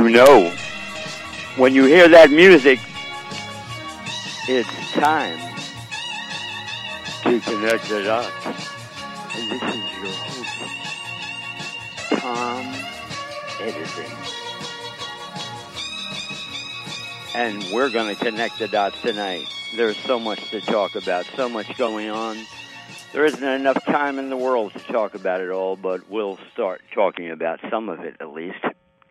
you know, when you hear that music, it's time to connect the dots. And this is your host, Tom Edison. And we're going to connect the dots tonight. There's so much to talk about, so much going on. There isn't enough time in the world to talk about it all, but we'll start talking about some of it at least.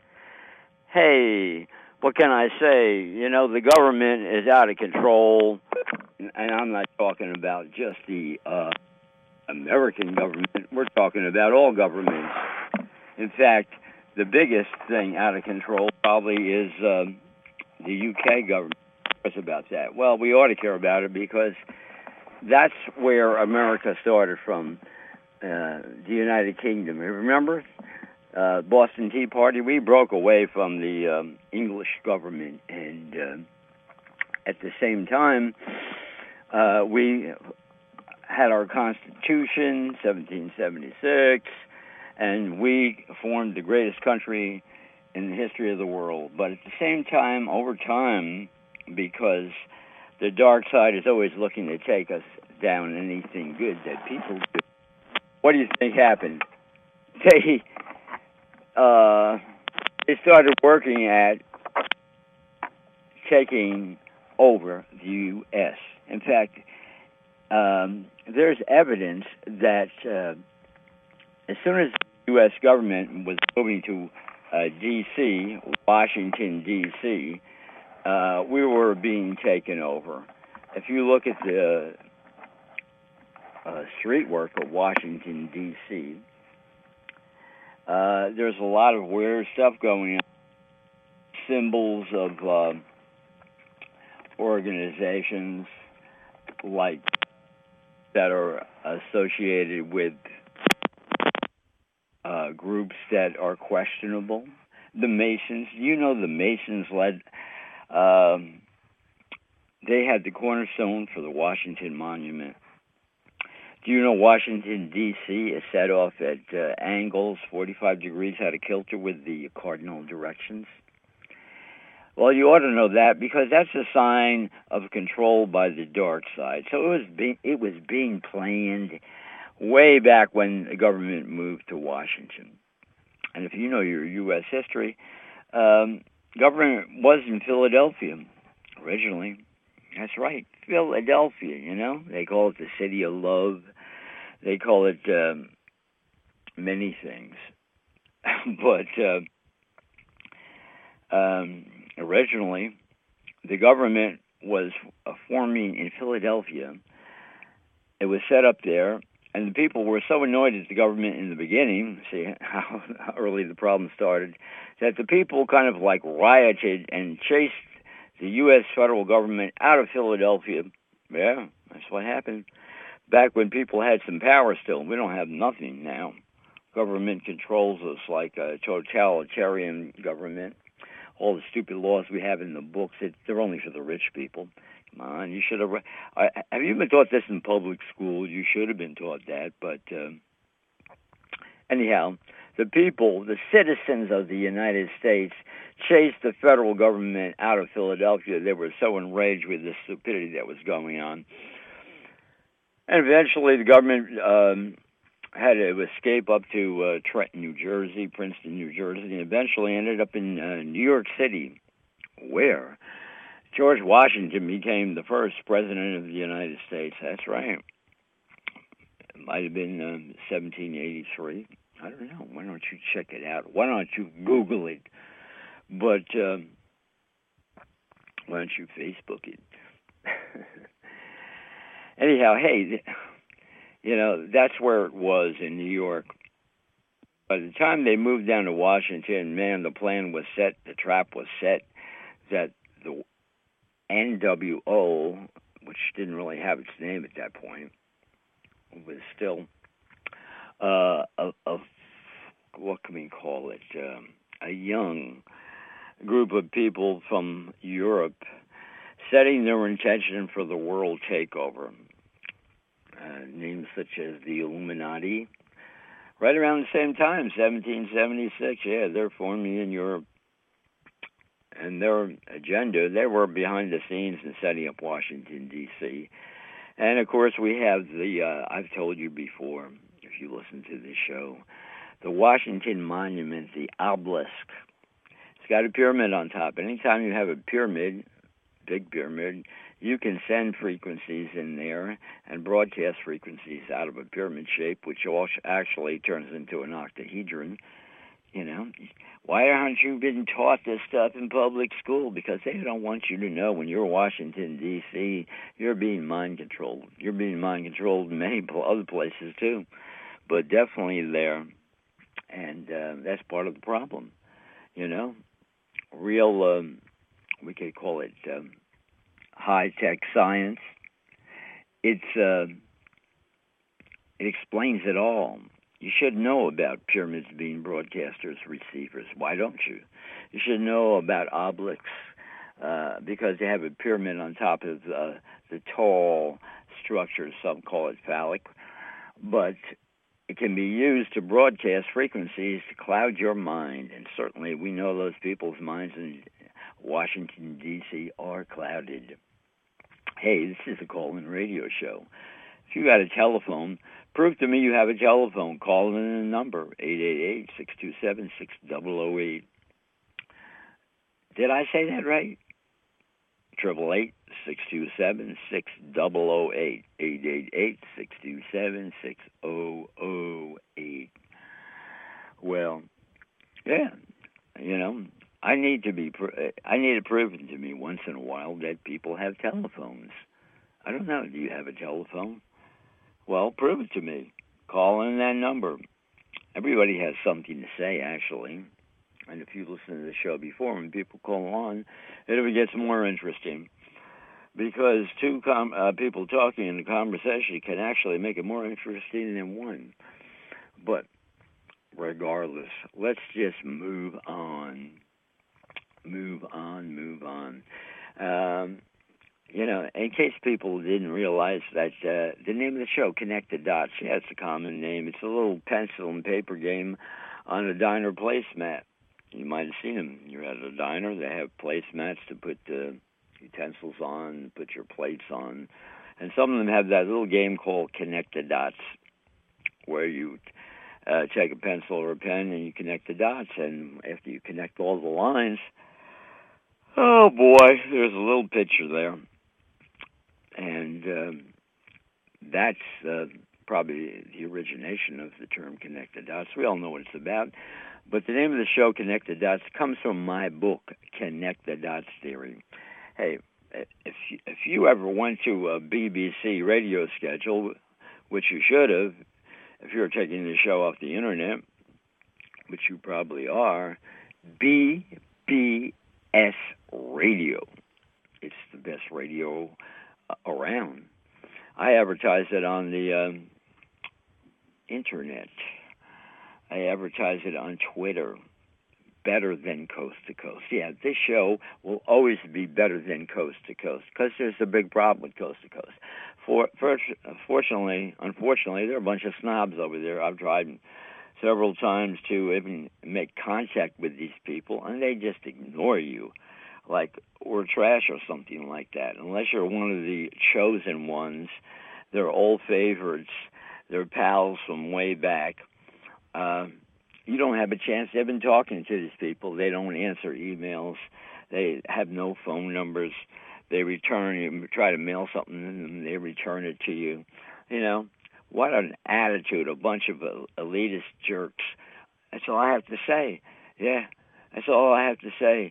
Hey, what can I say? You know, the government is out of control, and I'm not talking about just the American government. We're talking about all governments. In fact, the biggest thing out of control probably is the UK government. What's about that? Well, we ought to care about it because that's where America started from, the United Kingdom. You remember? Boston Tea Party, we broke away from the English government, and at the same time, we had our Constitution, 1776, and we formed the greatest country in the history of the world. But at the same time, over time, because the dark side is always looking to take us down anything good that people do, what do you think happened? They started working at taking over the U.S. In fact, there's evidence that as soon as the U.S. government was moving to D.C., Washington, D.C., we were being taken over. If you look at the street work of Washington, D.C., there's a lot of weird stuff going on. Symbols of organizations like that are associated with groups that are questionable. The Masons, you know, the Masons led. They had the cornerstone for the Washington Monument. Do you know Washington, D.C. is set off at angles, 45 degrees out of kilter with the cardinal directions? Well, you ought to know that because that's a sign of control by the dark side. So it was being planned way back when the government moved to Washington. And if you know your U.S. history, government was in Philadelphia originally. That's right, Philadelphia, you know. They call it the city of love. They call it many things. But originally, the government was forming in Philadelphia. It was set up there, and the people were so annoyed at the government in the beginning, see how early the problem started, that the people kind of like rioted and chased the U.S. federal government out of Philadelphia. Yeah, that's what happened. Back when people had some power still. We don't have nothing now. Government controls us like a totalitarian government. All the stupid laws we have in the books, they're only for the rich people. Come on, you should have... have you been taught this in public school? You should have been taught that, but... anyhow, the people, the citizens of the United States, chased the federal government out of Philadelphia. They were so enraged with the stupidity that was going on. And eventually the government had to escape up to Trenton, New Jersey, Princeton, New Jersey, and eventually ended up in New York City, where George Washington became the first president of the United States. That's right. It might have been 1783. I don't know. Why don't you check it out? Why don't you Google it? But why don't you Facebook it? Anyhow, hey, you know, that's where it was in New York. By the time they moved down to Washington, man, the plan was set, the trap was set, that the NWO, which didn't really have its name at that point, was still what can we call it, a young group of people from Europe setting their intention for the world takeover. Names such as the Illuminati. Right around the same time, 1776, yeah, they're forming in Europe. and their agenda. They were behind the scenes in setting up Washington, D.C. And, of course, we have I've told you before, if you listen to this show, the Washington Monument, the obelisk. It's got a pyramid on top. Anytime you have a pyramid, big pyramid, you can send frequencies in there and broadcast frequencies out of a pyramid shape, which actually turns into an octahedron. Why haven't you been taught this stuff in public school? Because they don't want you to know when you're Washington, D.C., you're being mind controlled. You're being mind controlled in many other places, too, but definitely there. And that's part of the problem, Real, we could call it high-tech science. It explains it all. You should know about pyramids being broadcasters, receivers. Why don't you? You should know about obelisks because they have a pyramid on top of the tall structures. Some call it phallic. But it can be used to broadcast frequencies to cloud your mind. And certainly we know those people's minds in Washington, D.C. are clouded. Hey, this is a call-in radio show. If you got a telephone, prove to me you have a telephone. Call in the number, 888-627-6008. Did I say that right? 888-627-6008. 888-627-6008. Well, yeah, I need it proven to me once in a while that people have telephones. I don't know. Do you have a telephone? Well, prove it to me. Call in that number. Everybody has something to say, actually. And if you listen to the show before, when people call on, it gets more interesting. Because two people talking in a conversation can actually make it more interesting than one. But regardless, let's just move on. Move on. In case people didn't realize that the name of the show, Connect the Dots, it's a common name. It's a little pencil and paper game on a diner placemat. You might have seen them. You're at a diner. They have placemats to put utensils on, put your plates on. And some of them have that little game called Connect the Dots, where you take a pencil or a pen and you connect the dots. And after you connect all the lines, oh boy, there's a little picture there. And that's probably the origination of the term Connect the Dots. We all know what it's about. But the name of the show, Connect the Dots, comes from my book, Connect the Dots Theory. Hey, if you ever went to a BBC radio schedule, which you should have, if you're taking the show off the internet, which you probably are, BBS Radio. It's the best radio around. I advertise it on the internet. I advertise it on Twitter. Better than Coast to Coast. Yeah, this show will always be better than Coast to Coast because there's a big problem with Coast to Coast. Unfortunately, there are a bunch of snobs over there. I've tried several times to even make contact with these people, and they just ignore you like we're trash or something like that. Unless you're one of the chosen ones, they're old favorites, they're pals from way back. You don't have a chance. They've been talking to these people. They don't answer emails. They have no phone numbers. They return, you try to mail something to them, they return it to you. What an attitude, a bunch of elitist jerks. That's all I have to say. Yeah, that's all I have to say,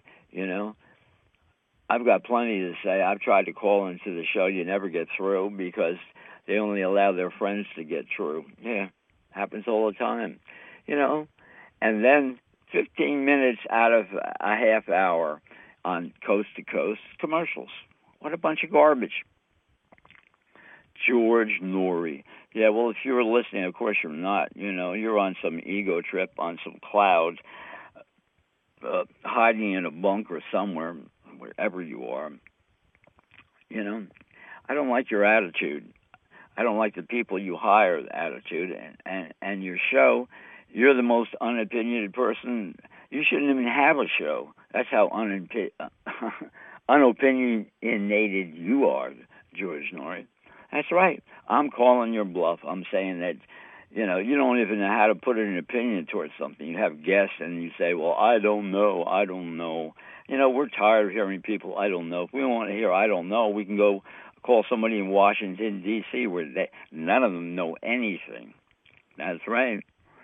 I've got plenty to say. I've tried to call into the show. You never get through because they only allow their friends to get through. Yeah, happens all the time, And then 15 minutes out of a half hour on Coast to Coast commercials. What a bunch of garbage. George Noory. Yeah, well, if you're listening, of course you're not. You're on some ego trip, on some clouds, hiding in a bunker somewhere, wherever you are. I don't like your attitude. I don't like the people you hire, the attitude, and your show. You're the most unopinionated person. You shouldn't even have a show. That's how unopinionated you are, George Norrie. That's right. I'm calling your bluff. I'm saying that, you don't even know how to put an opinion towards something. You have guests and you say, well, I don't know. We're tired of hearing people, I don't know. If we want to hear, I don't know, we can go call somebody in Washington, D.C., where none of them know anything. That's right.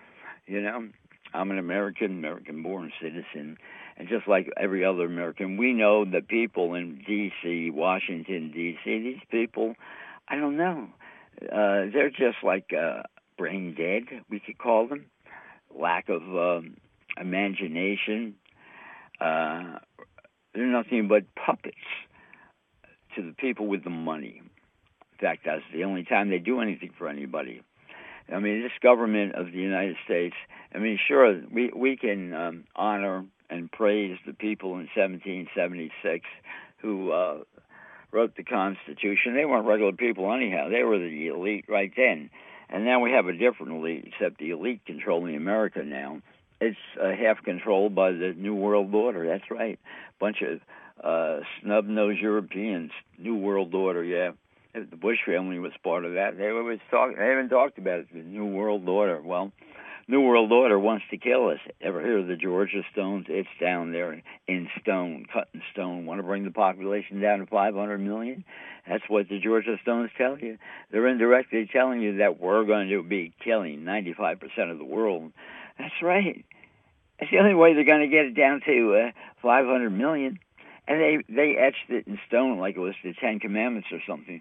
I'm an American-born citizen. And just like every other American, we know the people in D.C., Washington, D.C., these people, I don't know. They're just like brain dead, we could call them. Lack of imagination. They're nothing but puppets to the people with the money. In fact, that's the only time they do anything for anybody. I mean, this government of the United States, sure, we can honor and praise the people in 1776 who wrote the Constitution. They weren't regular people anyhow. They were the elite right then. And now we have a different elite, except the elite controlling America now. It's half controlled by the New World Order. That's right. Bunch of snub-nosed Europeans. New World Order, yeah. The Bush family was part of that. They haven't talked about it, the New World Order. Well, New World Order wants to kill us. Ever hear of the Georgia Stones? It's down there in stone, cut in stone. Want to bring the population down to 500 million? That's what the Georgia Stones tell you. They're indirectly telling you that we're going to be killing 95% of the world. That's right. That's the only way they're going to get it down to 500 million. And they etched it in stone like it was the Ten Commandments or something.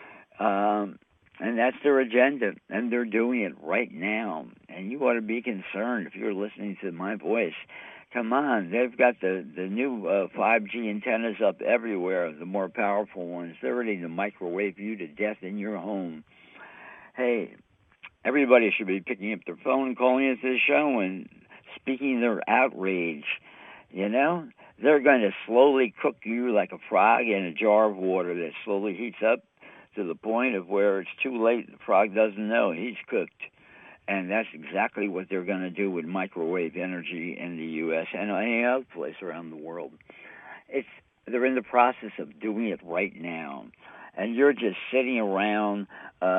And that's their agenda, and they're doing it right now. And you ought to be concerned if you're listening to my voice. Come on, they've got the new 5G antennas up everywhere, the more powerful ones. They're ready to microwave you to death in your home. Hey, everybody should be picking up their phone and calling into the show and speaking their outrage. They're going to slowly cook you like a frog in a jar of water that slowly heats up to the point of where it's too late. The frog doesn't know he's cooked. And that's exactly what they're going to do with microwave energy in the U.S. and any other place around the world. They're in the process of doing it right now. And you're just sitting around,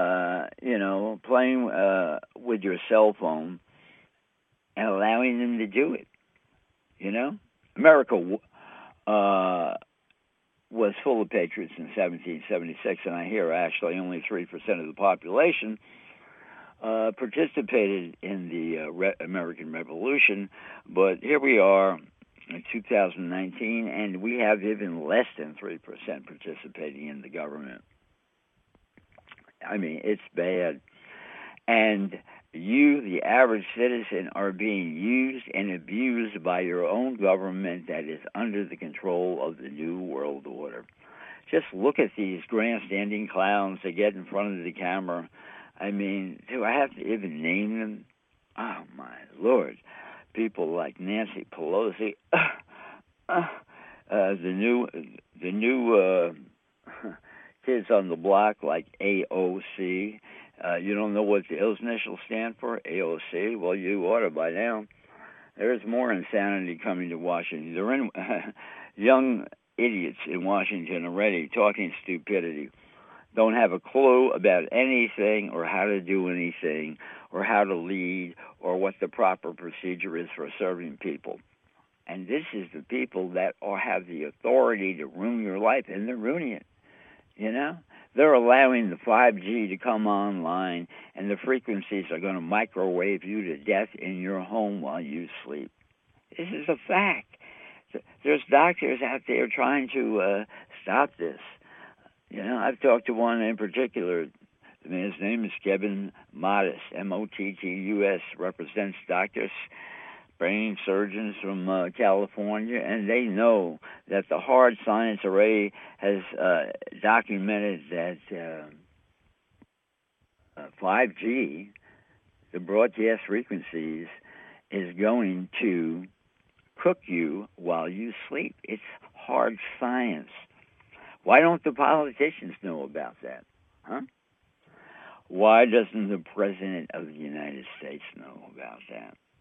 playing with your cell phone and allowing them to do it. America was full of patriots in 1776, and I hear actually only 3% of the population participated in the American Revolution. But here we are in 2019, and we have even less than 3% participating in the government. It's bad. And you, the average citizen, are being used and abused by your own government that is under the control of the New World Order. Just look at these grandstanding clowns that get in front of the camera. Do I have to even name them? Oh, my Lord. People like Nancy Pelosi, the new kids on the block like AOC. You don't know what those initials stand for? AOC? Well, you ought to by now. There's more insanity coming to Washington. They're in young idiots in Washington already talking stupidity. Don't have a clue about anything or how to do anything or how to lead or what the proper procedure is for serving people. And this is the people that have the authority to ruin your life, and they're ruining it. They're allowing the 5G to come online, and the frequencies are going to microwave you to death in your home while you sleep. This is a fact. There's doctors out there trying to stop this. I've talked to one in particular. His name is Kevin Mottus, Mottus, represents doctors, brain surgeons from California, and they know that the hard science already has documented that 5G, the broadcast frequencies, is going to cook you while you sleep. It's hard science. Why don't the politicians know about that? Huh? Why doesn't the President of the United States know about that?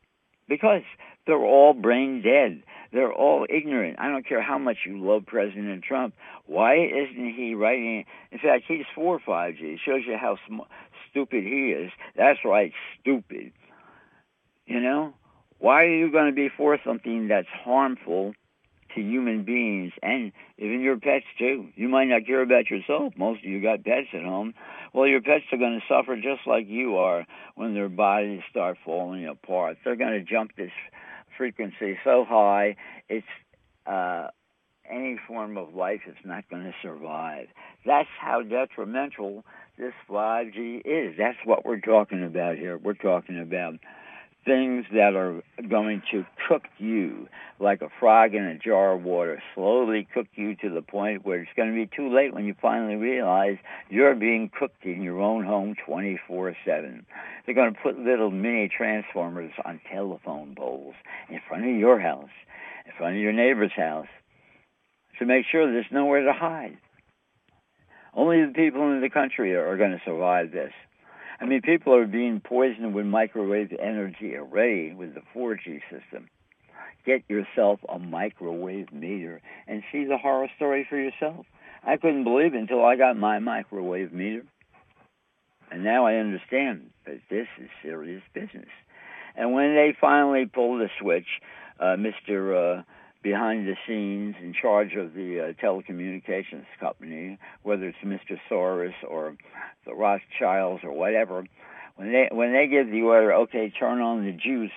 because they're all brain dead. They're all ignorant. I don't care how much you love President Trump. Why isn't he writing? In fact, he's for 5G. It shows you how stupid he is. That's right, stupid. You know? Why are you going to be for something that's harmful to human beings and even your pets too? You might not care about yourself. Most of you got pets at home. Well, your pets are going to suffer just like you are when their bodies start falling apart. They're going to jump this frequency so high, it's any form of life is not going to survive. That's how detrimental this 5G is. That's what we're talking about here. We're talking about things that are going to cook you like a frog in a jar of water, slowly cook you to the point where it's going to be too late when you finally realize you're being cooked in your own home 24/7. They're going to put little mini transformers on telephone poles in front of your house, in front of your neighbor's house, to make sure there's nowhere to hide. Only the people in the country are going to survive this. I mean, people are being poisoned with microwave energy already with the 4G system. Get yourself a microwave meter and see the horror story for yourself. I couldn't believe it until I got my microwave meter. And now I understand that this is serious business. And when they finally pull the switch, Mr. Behind the scenes in charge of the telecommunications company, whether it's Mr. Soros or the Rothschilds or whatever, when they give the order, okay, turn on the juice,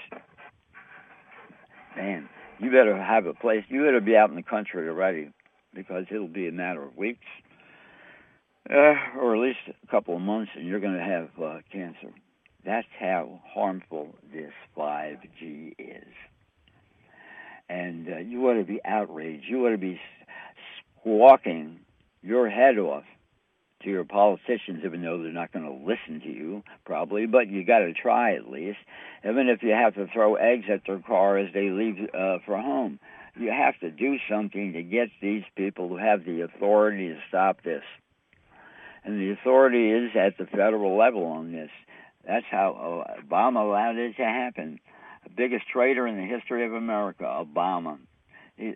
man, you better have a place. You better be out in the country already, because it'll be a matter of weeks, or at least a couple of months, and you're going to have cancer. That's how harmful this 5G is. And you ought to be outraged. You ought to be squawking your head off to your politicians, even though they're not going to listen to you, probably. But you got to try at least. Even if you have to throw eggs at their car as they leave for home. You have to do something to get these people who have the authority to stop this. And the authority is at the federal level on this. That's how Obama allowed it to happen. The biggest traitor in the history of America, Obama. He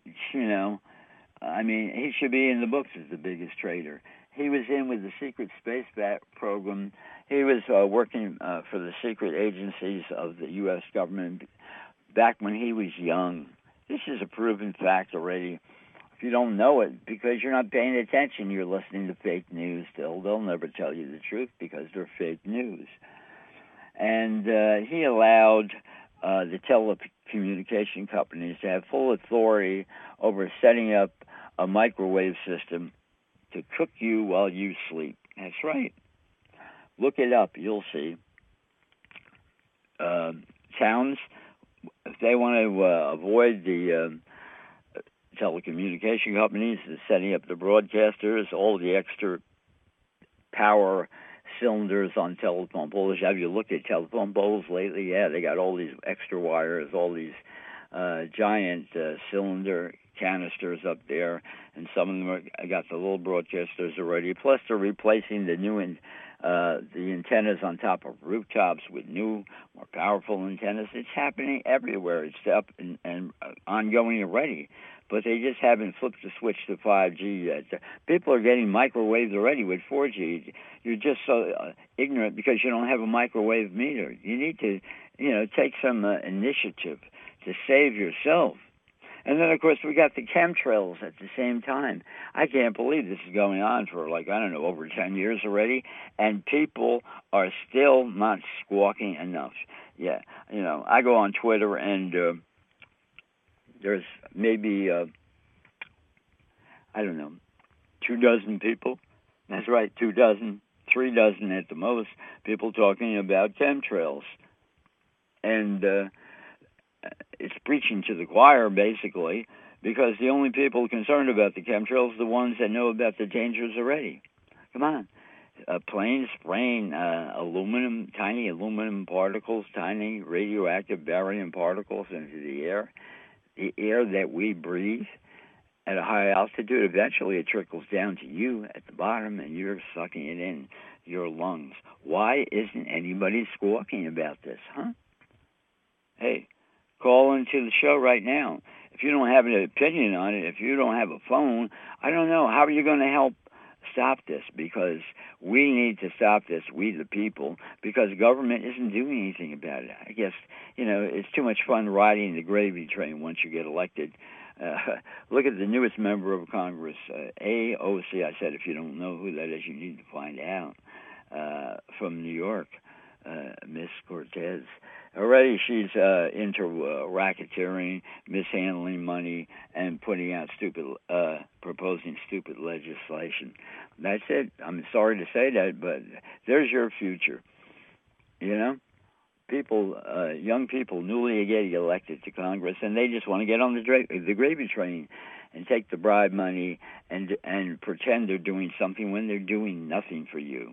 should be in the books as the biggest traitor. He was in with the secret space program. He was working for the secret agencies of the U.S. government back when he was young. This is a proven fact already. If you don't know it, because you're not paying attention, you're listening to fake news still. They'll never tell you the truth because they're fake news. And he allowed the telecommunication companies to have full authority over setting up a microwave system to cook you while you sleep. That's right. Look it up. You'll see. Towns, if they want to avoid the telecommunication companies setting up the broadcasters, all the extra power cylinders on telephone poles. Have you looked at telephone poles lately? Yeah, they got all these extra wires, all these giant cylinder canisters up there, and some of them got the little broadcasters already. Plus, they're replacing the new the antennas on top of rooftops with new, more powerful antennas. It's happening everywhere. It's up and ongoing already. But they just haven't flipped the switch to 5G yet. People are getting microwaves already with 4G. You're just so ignorant because you don't have a microwave meter. You need to, take some initiative to save yourself. And then, of course, we got the chemtrails at the same time. I can't believe this is going on for, over 10 years already, and people are still not squawking enough. Yeah, I go on Twitter and there's maybe, 24 people. That's right, 24, 36 at the most, people talking about chemtrails. And it's preaching to the choir, basically, because the only people concerned about the chemtrails are the ones that know about the dangers already. Come on. Planes spraying tiny aluminum particles, tiny radioactive barium particles into the air. The air that we breathe at a high altitude, eventually it trickles down to you at the bottom, and you're sucking it in your lungs. Why isn't anybody squawking about this, huh? Hey, call into the show right now. If you don't have an opinion on it, if you don't have a phone, I don't know. How are you going to help stop this? Because we need to stop this, we the people, because government isn't doing anything about it. I guess, it's too much fun riding the gravy train once you get elected. Look at the newest member of Congress, AOC. I said, if you don't know who that is, you need to find out. From New York, Miss Cortez. Already she's into racketeering, mishandling money, and putting out proposing stupid legislation. That's it. I'm sorry to say that, but there's your future. People, young people, newly getting elected to Congress, and they just want to get on the gravy train and take the bribe money and pretend they're doing something when they're doing nothing for you.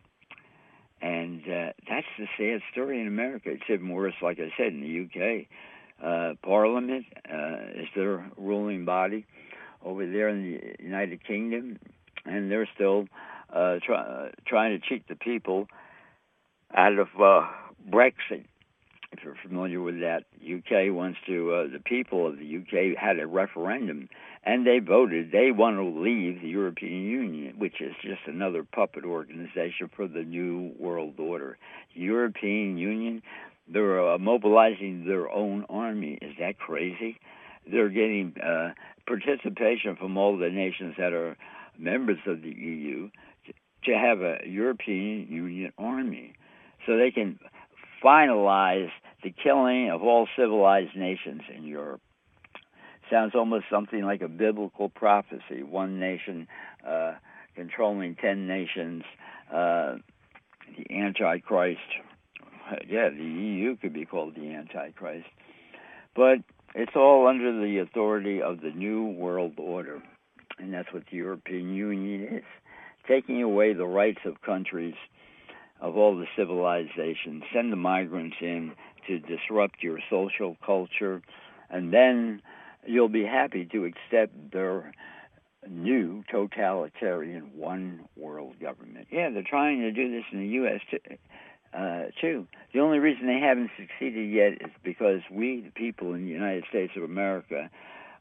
And that's the sad story in America. It's even worse, like I said, in the UK. Parliament is their ruling body over there in the United Kingdom, and they're still trying to cheat the people out of Brexit. If you're familiar with that, UK wants to, the people of the UK had a referendum, and they voted. They want to leave the European Union, which is just another puppet organization for the New World Order. European Union, they're mobilizing their own army. Is that crazy? They're getting participation from all the nations that are members of the EU to have a European Union army, so they can finalize the killing of all civilized nations in Europe. Sounds almost something like a biblical prophecy. One nation controlling 10 nations, the Antichrist. Yeah, the EU could be called the Antichrist. But it's all under the authority of the New World Order, and that's what the European Union is. Taking away the rights of countries, of all the civilizations, send the migrants in to disrupt your social culture, and then you'll be happy to accept their new totalitarian one-world government. Yeah, they're trying to do this in the U.S. too. The only reason they haven't succeeded yet is because we, the people in the United States of America,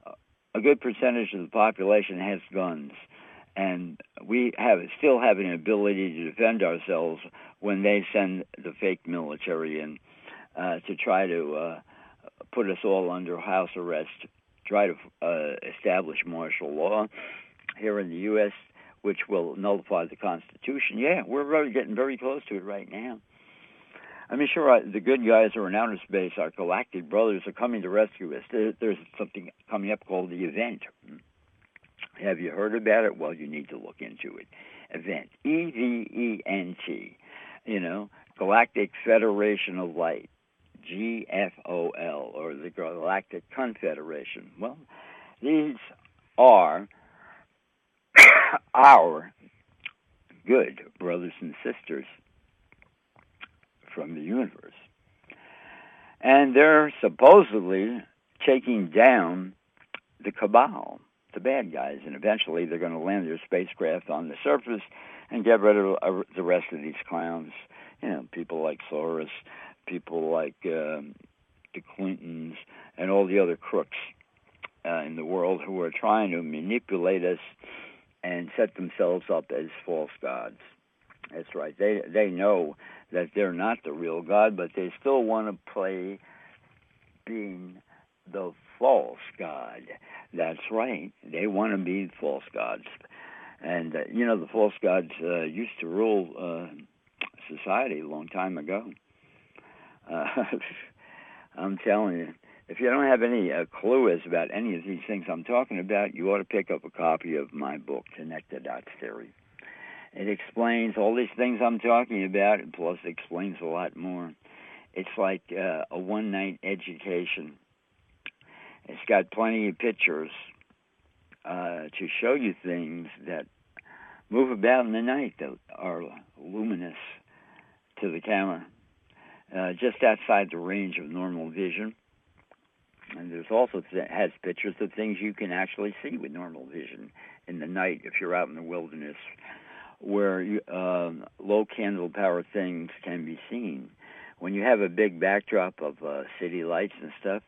a good percentage of the population has guns. And we still have an ability to defend ourselves when they send the fake military in to try to put us all under house arrest, try to establish martial law here in the U.S., which will nullify the Constitution. Yeah, we're getting very close to it right now. I mean, sure, the good guys are in outer space. Our galactic brothers are coming to rescue us. There's something coming up called the Event. Have you heard about it? Well, you need to look into it. Event, EVENT, Galactic Federation of Light, GFOL, or the Galactic Confederation. Well, these are our good brothers and sisters from the universe. And they're supposedly taking down the cabal, the bad guys, and eventually they're going to land their spacecraft on the surface and get rid of the rest of these clowns. People like Soros, people like the Clintons, and all the other crooks in the world who are trying to manipulate us and set themselves up as false gods. That's right. They know that they're not the real God, but they still want to play being the false God. That's right. They want to be false gods. And, the false gods used to rule society a long time ago. I'm telling you, if you don't have any clue as about any of these things I'm talking about, you ought to pick up a copy of my book, Connect the Dots Theory. It explains all these things I'm talking about, and plus it explains a lot more. It's like a one-night education. It's got plenty of pictures to show you things that move about in the night that are luminous to the camera, just outside the range of normal vision. And there's also has pictures of things you can actually see with normal vision in the night if you're out in the wilderness, where low candle power things can be seen. when you have a big backdrop of city lights and stuff,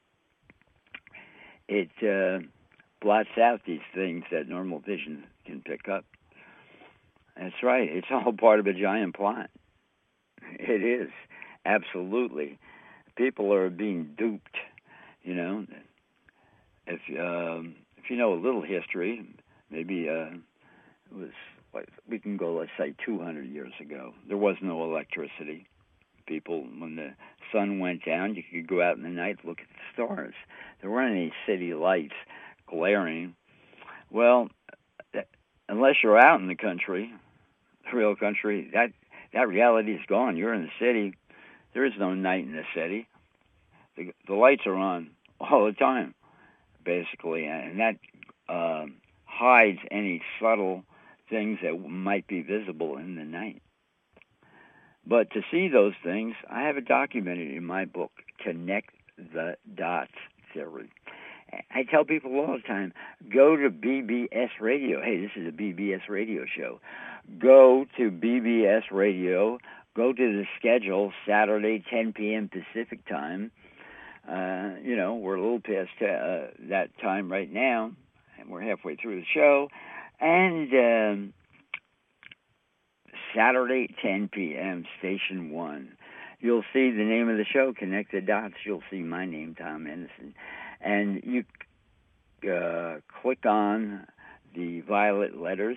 it blots out these things that normal vision can pick up. That's right. It's all part of a giant plot. It is. Absolutely. People are being duped, you know. If you know a little history, maybe it was like, we can go, let's say, 200 years ago. There was no electricity. People, when the sun went down, you could go out in the night, look at the stars. There weren't any city lights glaring. Well, unless you're out in the country, the real country, that reality is gone. You're in the city. There is no night in the city. The lights are on all the time, basically, and that hides any subtle things that might be visible in the night. But to see those things, I have it documented in my book, Connect the Dots Theory. I tell people all the time, go to BBS Radio. Hey, this is a BBS radio show. Go to BBS Radio. Go to the schedule, Saturday, 10 p.m. Pacific time. We're a little past that time right now, and we're halfway through the show. And Saturday, 10 p.m., Station 1. You'll see the name of the show, Connect the Dots. You'll see my name, Tom Edison. And you click on the violet letters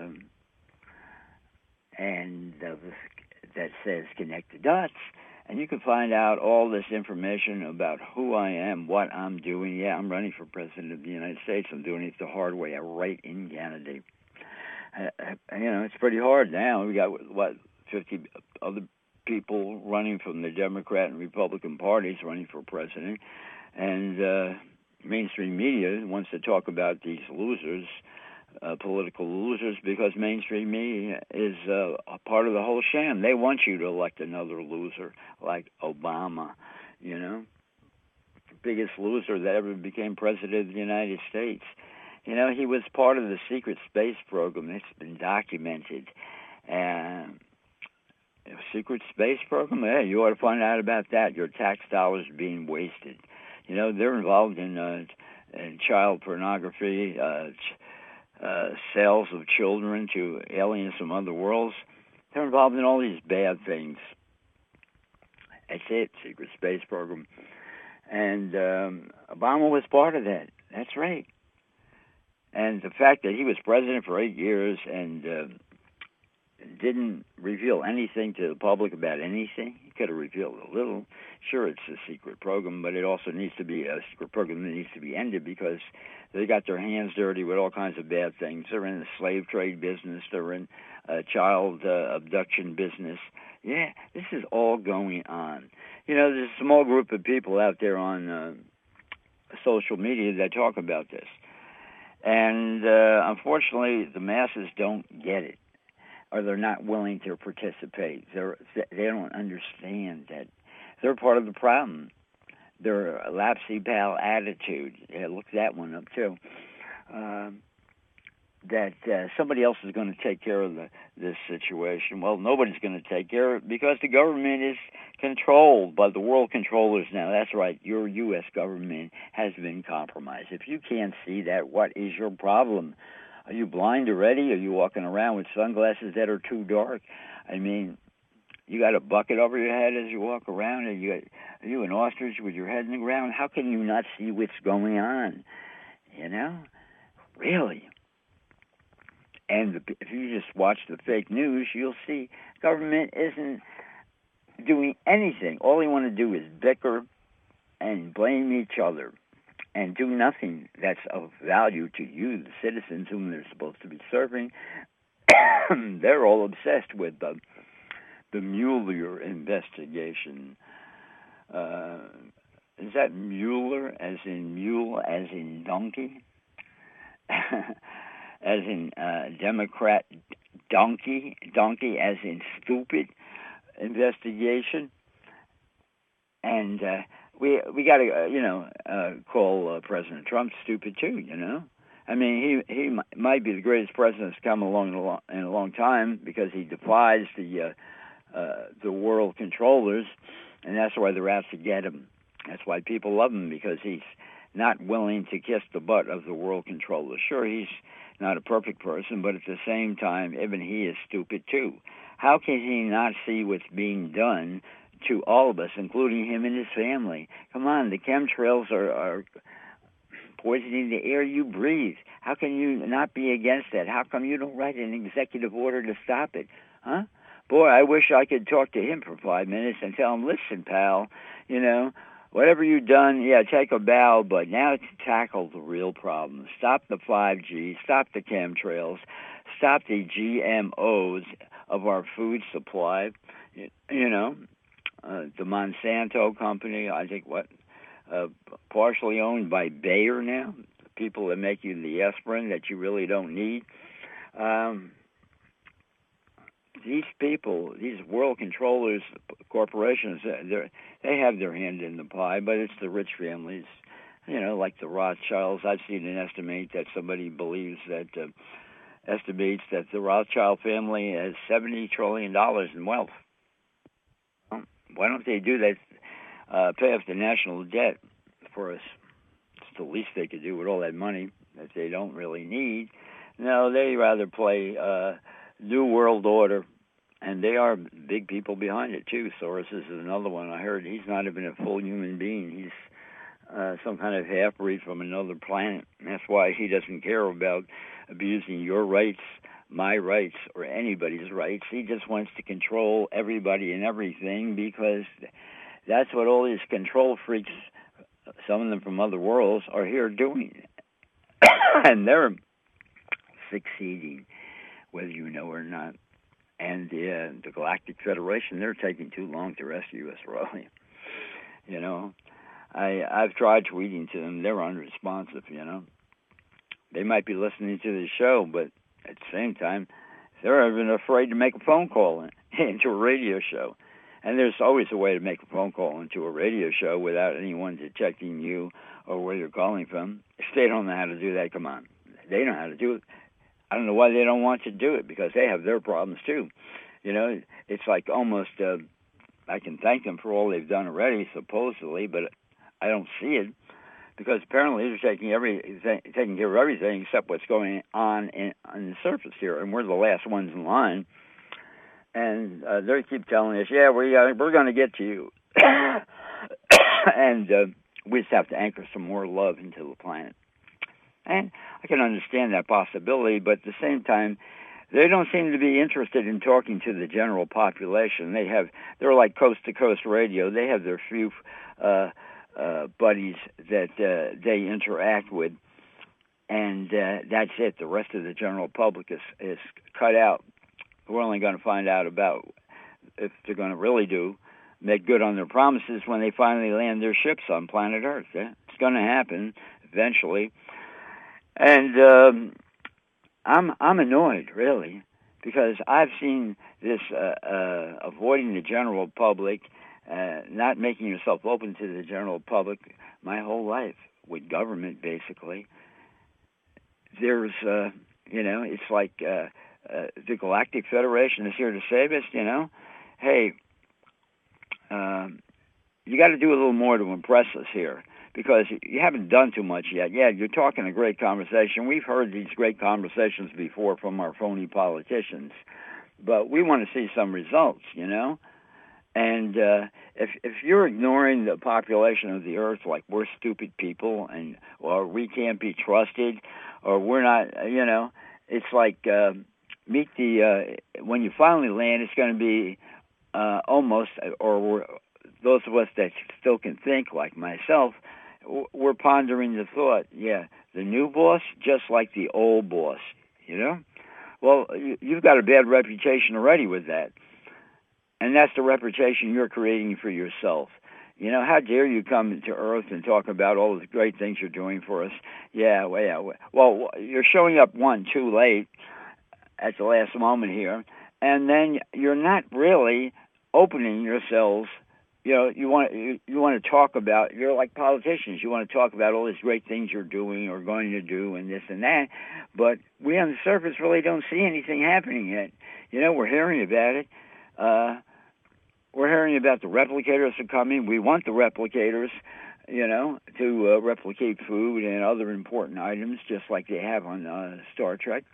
that says Connect the Dots, and you can find out all this information about who I am, what I'm doing. Yeah, I'm running for President of the United States. I'm doing it the hard way. I write in candidate. It's pretty hard now. We got, 50 other people running from the Democrat and Republican parties running for president. And mainstream media wants to talk about these losers, political losers, because mainstream media is a part of the whole sham. They want you to elect another loser like Obama, biggest loser that ever became president of the United States. He was part of the secret space program. It's been documented. Secret space program? Hey, you ought to find out about that. Your tax dollars are being wasted. They're involved in child pornography, sales of children to aliens from other worlds. They're involved in all these bad things. That's it, secret space program. And Obama was part of that. That's right. And the fact that he was president for 8 years and didn't reveal anything to the public about anything, he could have revealed a little. Sure, it's a secret program, but it also needs to be a secret program that needs to be ended because they got their hands dirty with all kinds of bad things. They're in the slave trade business. They're in child abduction business. Yeah, this is all going on. There's a small group of people out there on social media that talk about this. And unfortunately, the masses don't get it, or they're not willing to participate. They don't understand that they're part of the problem. Their lapsy-pal attitude, look that one up too, that somebody else is going to take care of this situation. Well, nobody's going to take care of it because the government is controlled by the world controllers now. That's right, your U.S. government has been compromised. If you can't see that, what is your problem? Are you blind already? Are you walking around with sunglasses that are too dark? I mean, you got a bucket over your head as you walk around? Are you an ostrich with your head in the ground? How can you not see what's going on? Really? And if you just watch the fake news, you'll see government isn't doing anything. All they want to do is bicker and blame each other and do nothing that's of value to you, the citizens whom they're supposed to be serving. They're all obsessed with the Mueller investigation. Is that Mueller as in mule, as in donkey? As in Democrat donkey as in stupid investigation? And we got to call President Trump stupid too. I mean, he might be the greatest president that's come along in a long time because he defies the the world controllers, and that's why they're out to get him. That's why people love him, because he's not willing to kiss the butt of the world controllers. Sure, he's not a perfect person, but at the same time, even he is stupid too. How can he not see what's being done to all of us, including him and his family? Come on, the chemtrails are poisoning the air you breathe. How can you not be against that? How come you don't write an executive order to stop it? Huh? Boy, I wish I could talk to him for 5 minutes and tell him, listen, pal, whatever you've done, yeah, take a bow, but now to tackle the real problem. Stop the 5G, stop the chemtrails, stop the GMOs of our food supply. The Monsanto company, I think, partially owned by Bayer now, people that make you the aspirin that you really don't need. These people, these world controllers, corporations, they have their hand in the pie, but it's the rich families, like the Rothschilds. I've seen an estimate that somebody believes that estimates that the Rothschild family has $70 trillion in wealth. Why don't they do that, pay off the national debt for us? It's the least they could do with all that money that they don't really need. No, they rather play New World Order, and they are big people behind it, too. Soros is another one. I heard he's not even a full human being. He's some kind of half-breed from another planet. And that's why he doesn't care about abusing your rights, my rights, or anybody's rights. He just wants to control everybody and everything, because that's what all these control freaks, some of them from other worlds, are here doing. And they're succeeding, whether you know or not. And the Galactic Federation, they're taking too long to rescue us, really. I've tried tweeting to them. They're unresponsive, They might be listening to the show, but at the same time, they're even afraid to make a phone call into a radio show. And there's always a way to make a phone call into a radio show without anyone detecting you or where you're calling from. If they don't know how to do that, come on. They know how to do it. I don't know why they don't want to do it, because they have their problems too. It's like almost, I can thank them for all they've done already, supposedly, but I don't see it, because apparently they're taking care of everything except what's going on the surface here, and we're the last ones in line. And they keep telling us, yeah, we're going to get to you. And we just have to anchor some more love into the planet. And I can understand that possibility, but at the same time, they don't seem to be interested in talking to the general population. They're like coast-to-coast radio. They have their few buddies that they interact with, and that's it. The rest of the general public is cut out. We're only going to find out about if they're going to really make good on their promises when they finally land their ships on planet Earth. It's going to happen eventually. And I'm annoyed, really, because I've seen this avoiding the general public, not making yourself open to the general public my whole life with government, basically. There's, it's like the Galactic Federation is here to save us, Hey, you got to do a little more to impress us here, because you haven't done too much yet. Yeah, you're talking a great conversation. We've heard these great conversations before from our phony politicians, but we want to see some results, And if you're ignoring the population of the Earth like we're stupid people, or we can't be trusted, or we're not, it's like when you finally land, it's going to be almost, those of us that still can think, like myself, we're pondering the thought, the new boss, just like the old boss, Well, you've got a bad reputation already with that. And that's the reputation you're creating for yourself. How dare you come to Earth and talk about all the great things you're doing for us? Well, you're showing up, too late at the last moment here, and then you're not really opening yourselves. You want to talk about, you're like politicians. You want to talk about all these great things you're doing or going to do and this and that, but we on the surface really don't see anything happening yet. We're hearing about it. telling you about the replicators are coming. We want the replicators, to replicate food and other important items, just like they have on Star Trek.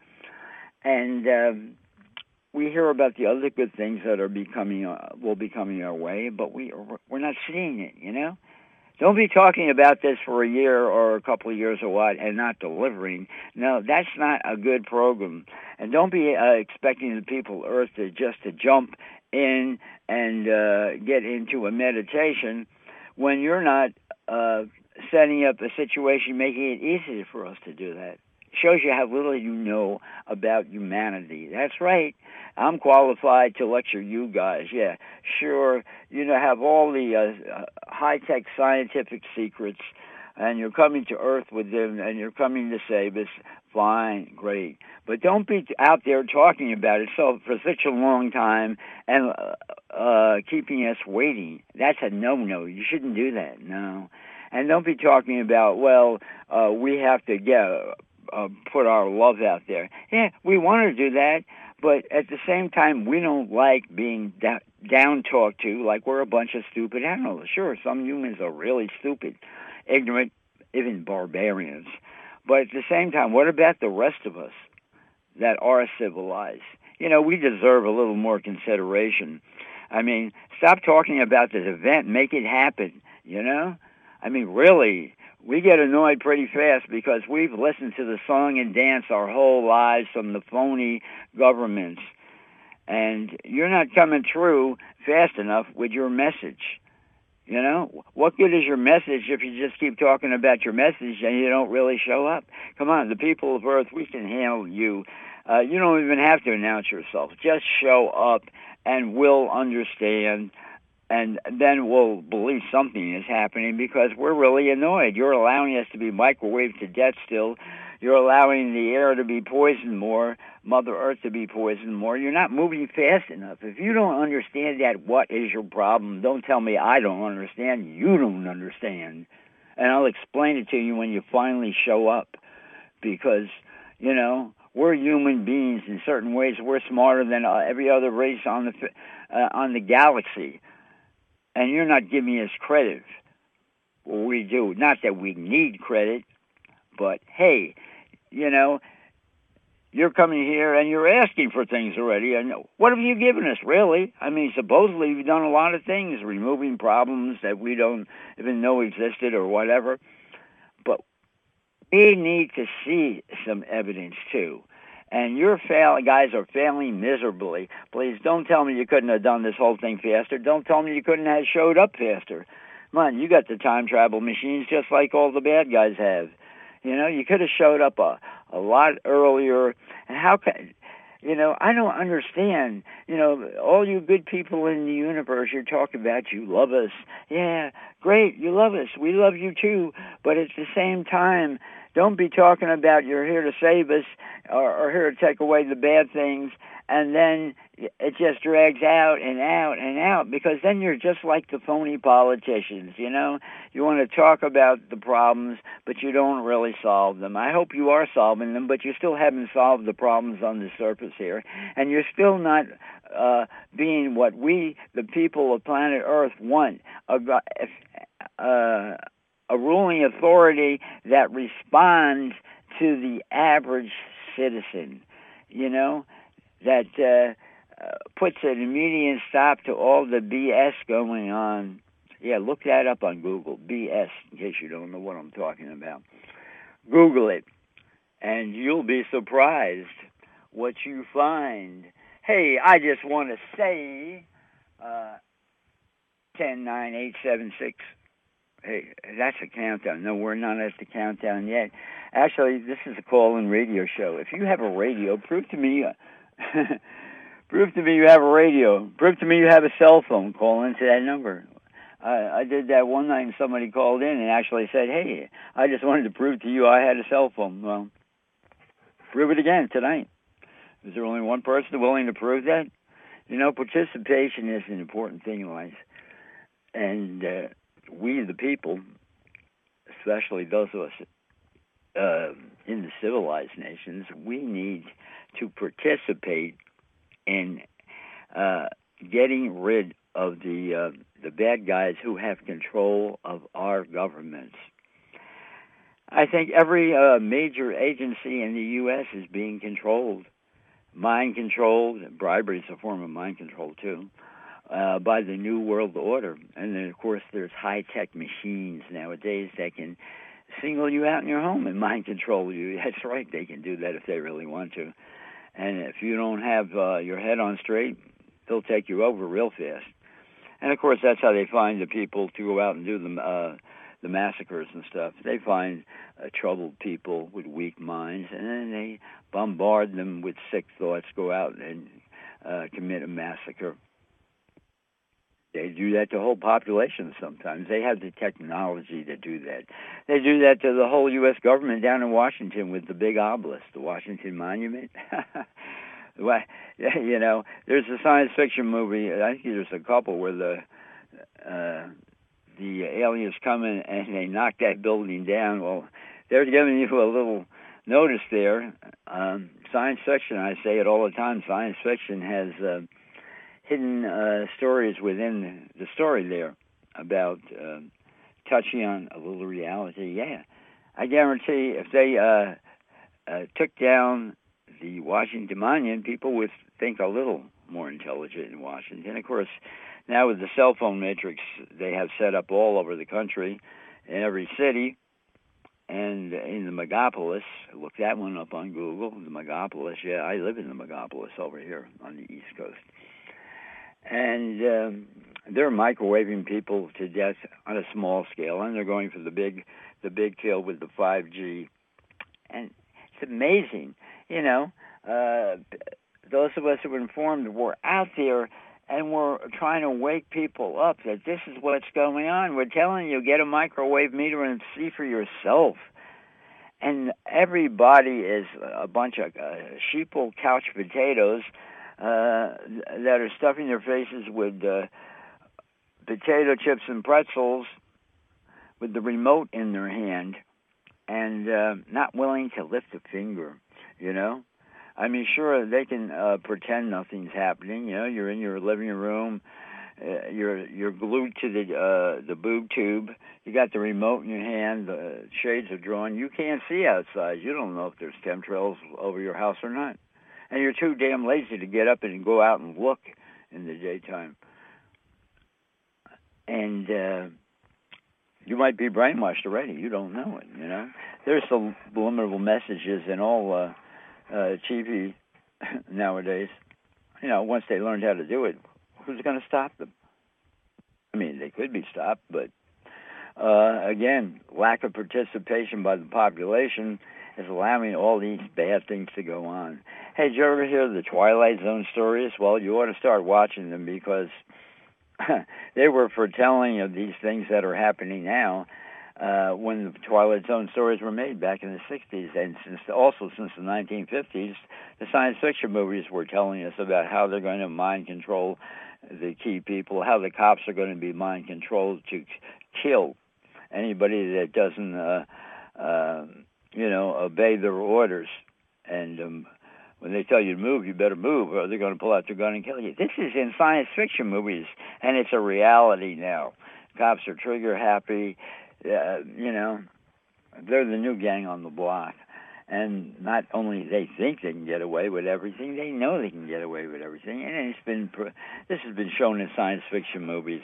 And we hear about the other good things that are will be coming our way, but we're not seeing it. Don't be talking about this for a year or a couple of years or what and not delivering. No, that's not a good program. And don't be expecting the people of Earth to jump in and get into a meditation when you're not setting up a situation making it easier for us to do that. Shows you how little you know about humanity. That's right. I'm qualified to lecture you guys. Yeah, sure. Have all the high-tech scientific secrets, and you're coming to Earth with them, and you're coming to save us. Fine, great. But don't be out there talking about it for such a long time and keeping us waiting. That's a no-no. You shouldn't do that, no. And don't be talking about, we have to put our love out there. Yeah, we want to do that, but at the same time, we don't like being down-talked to like we're a bunch of stupid animals. Sure, some humans are really stupid, ignorant, even barbarians. But at the same time, what about the rest of us that are civilized? We deserve a little more consideration. I mean, stop talking about this event. Make it happen, I mean, really, we get annoyed pretty fast because we've listened to the song and dance our whole lives from the phony governments. And you're not coming through fast enough with your message. What good is your message if you just keep talking about your message and you don't really show up? Come on, the people of Earth, we can handle you. You don't even have to announce yourself. Just show up and we'll understand. And then we'll believe something is happening because we're really annoyed. You're allowing us to be microwaved to death still. You're allowing the air to be poisoned more, Mother Earth to be poisoned more. You're not moving fast enough. If you don't understand that, what is your problem? Don't tell me I don't understand. You don't understand. And I'll explain it to you when you finally show up because, we're human beings in certain ways. We're smarter than every other race on the galaxy. And you're not giving us credit. Well, we do. Not that we need credit, but hey, you're coming here and you're asking for things already. And what have you given us, really? I mean, supposedly you've done a lot of things, removing problems that we don't even know existed or whatever. But we need to see some evidence, too. And your guys are failing miserably. Please don't tell me you couldn't have done this whole thing faster. Don't tell me you couldn't have showed up faster. Come on, you got the time travel machines just like all the bad guys have. You could have showed up a lot earlier. And how can... I don't understand. All you good people in the universe you're talking about, you love us. Yeah, great, you love us. We love you too. But at the same time, don't be talking about you're here to save us or here to take away the bad things, and then it just drags out and out and out because then you're just like the phony politicians, You want to talk about the problems, but you don't really solve them. I hope you are solving them, but you still haven't solved the problems on the surface here, and you're still not being what we, the people of planet Earth, want. A ruling authority that responds to the average citizen, that puts an immediate stop to all the BS going on. Yeah, look that up on Google, BS, in case you don't know what I'm talking about. Google it, and you'll be surprised what you find. Hey, I just want to say 10, 9, 8, 7, 6. Hey, that's a countdown. No, we're not at the countdown yet. Actually, this is a call-in radio show. If you have a radio, prove to me prove to me you have a radio. Prove to me you have a cell phone. Call into that number. I did that one night and somebody called in and actually said, hey, I just wanted to prove to you I had a cell phone. Well, prove it again tonight. Is there only one person willing to prove that? Participation is an important thing in life. And we, the people, especially those of us in the civilized nations, we need to participate in getting rid of the bad guys who have control of our governments. I think every major agency in the U.S. is being controlled, mind-controlled. Bribery is a form of mind control, too, by the New World Order. And then, of course, there's high-tech machines nowadays that can single you out in your home and mind control you. That's right, they can do that if they really want to. And if you don't have your head on straight, they'll take you over real fast. And, of course, that's how they find the people to go out and do the massacres and stuff. They find troubled people with weak minds, and then they bombard them with sick thoughts, go out and commit a massacre. They do that to whole populations sometimes. They have the technology to do that. They do that to the whole U.S. government down in Washington with the big obelisk, the Washington Monument. You know, there's a science fiction movie, I think there's a couple where the aliens come in and they knock that building down. Well, they're giving you a little notice there. Science fiction, I say it all the time, science fiction has hidden stories within the story there about touching on a little reality. Yeah, I guarantee if they took down the Washington Monument, people would think a little more intelligent in Washington. Of course, now with the cell phone matrix they have set up all over the country, in every city, and in the megapolis, look that one up on Google, the megapolis. Yeah, I live in the megapolis over here on the East Coast. And they're microwaving people to death on a small scale, and they're going for the big kill with the 5G. And it's amazing, you know. Those of us who were informed were out there and we're trying to wake people up that this is what's going on. We're telling you, get a microwave meter and see for yourself. And everybody is a bunch of sheeple couch potatoes that are stuffing their faces with potato chips and pretzels with the remote in their hand and not willing to lift a finger, you know? I mean, sure, they can pretend nothing's happening. You know, you're in your living room, you're glued to the boob tube. You got the remote in your hand. The shades are drawn. You can't see outside. You don't know if there's chemtrails over your house or not, and you're too damn lazy to get up and go out and look in the daytime. And you might be brainwashed already. You don't know it. You know, there's subliminal messages in all. TV nowadays, you know, once they learned how to do it, who's going to stop them? I mean, they could be stopped, but again, lack of participation by the population is allowing all these bad things to go on. Hey, did you ever hear the Twilight Zone stories? Well, you ought to start watching them because they were foretelling of these things that are happening now. When the Twilight Zone stories were made back in the 60s, and since the 1950s, the science fiction movies were telling us about how they're going to mind control the key people, how the cops are going to be mind controlled to kill anybody that doesn't, obey their orders. And when they tell you to move, you better move, or they're going to pull out their gun and kill you. This is in science fiction movies, and it's a reality now. Cops are trigger happy. You know, they're the new gang on the block. And not only they think they can get away with everything, they know they can get away with everything. And this has been shown in science fiction movies.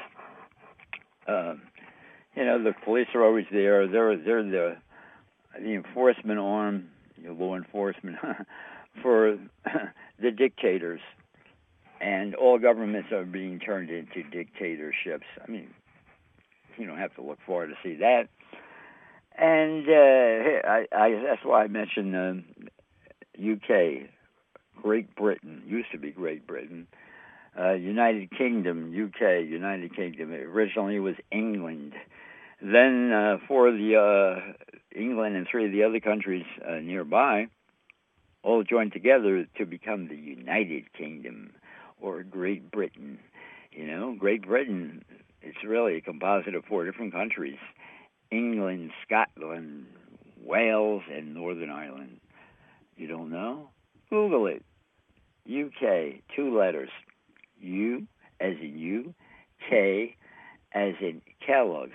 You know, the police are always there. They're the enforcement arm, law enforcement, for the dictators. And all governments are being turned into dictatorships. I mean, you don't have to look far to see that. And that's why I mentioned UK, Great Britain, used to be Great Britain, United Kingdom, UK, United Kingdom. Originally it was England. Then for the England and three of the other countries nearby all joined together to become the United Kingdom, or Great Britain. You know, Great Britain, it's really a composite of four different countries: England, Scotland, Wales, and Northern Ireland. You don't know? Google it. UK, two letters. U as in you, K as in Kellogg's,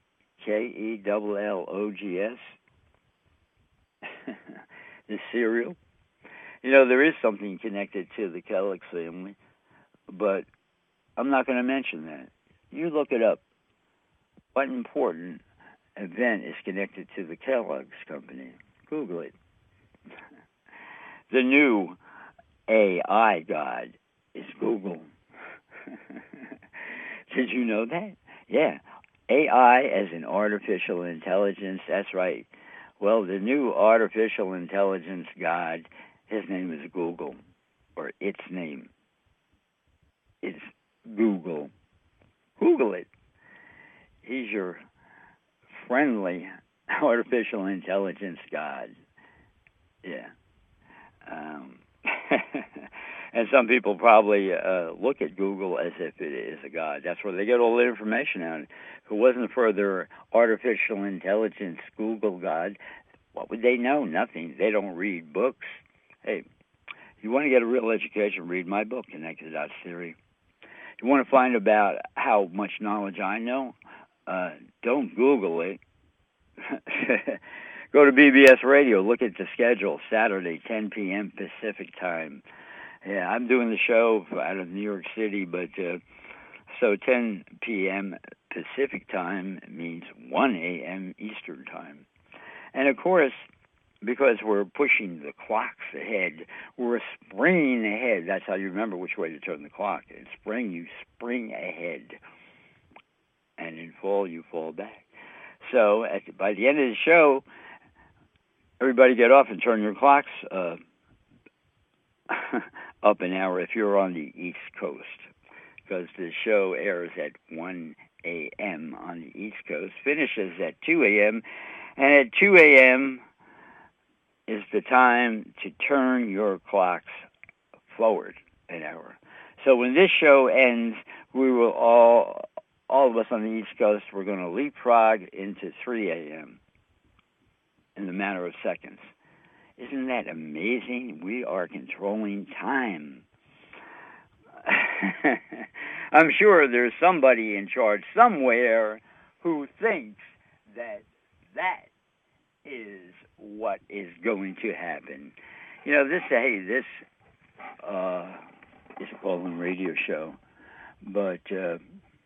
Kellogs, the cereal. You know, there is something connected to the Kellogg's family, but I'm not going to mention that. You look it up. What important event is connected to the Kellogg's company? Google it. The new AI god is Google. Did you know that? Yeah. AI as in artificial intelligence. That's right. Well, the new artificial intelligence god, his name is Google, or its name is Google. Google it. He's your friendly artificial intelligence god. Yeah. And some people probably look at Google as if it is a god. That's where they get all the information out. If it wasn't for their artificial intelligence Google god, what would they know? Nothing. They don't read books. Hey, you want to get a real education, read my book, Connected Dots Theory. You want to find about how much knowledge I know? Don't Google it. Go to BBS Radio. Look at the schedule. Saturday, 10 p.m. Pacific time. Yeah, I'm doing the show out of New York City, but so 10 p.m. Pacific time means 1 a.m. Eastern time. And of course, because we're pushing the clocks ahead, we're springing ahead. That's how you remember which way to turn the clock. In spring, you spring ahead. And in fall, you fall back. So by the end of the show, everybody get off and turn your clocks up an hour if you're on the East Coast, because the show airs at 1 a.m. on the East Coast, finishes at 2 a.m., and at 2 a.m. is the time to turn your clocks forward an hour. So when this show ends, we will all of us on the East Coast, we're going to leapfrog into 3 a.m. in the matter of seconds. Isn't that amazing? We are controlling time. I'm sure there's somebody in charge somewhere who thinks that is what is going to happen. You know, this is a call-in radio show, but you